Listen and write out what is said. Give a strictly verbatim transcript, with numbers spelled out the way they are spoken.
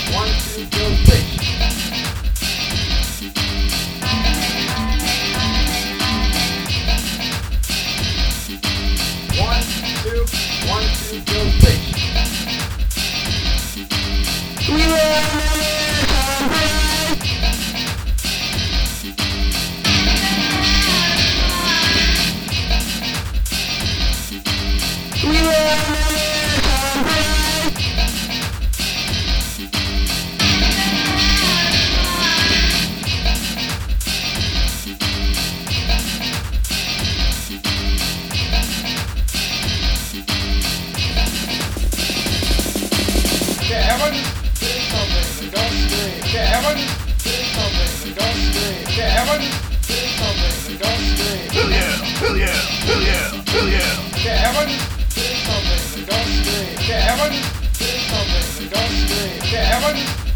One, two, go, pitch. One, two, one, two, go, pitch. Okay, everyone just say something, but don't scream. Okay, everyone just say something, but don't scream. Okay, everyone just say something, but don't scream. Hell yeah, hell yeah, hell yeah, hell yeah. Okay, everyone just say something, but don't scream. Okay, everyone just say something, but don't scream. Okay, everyone just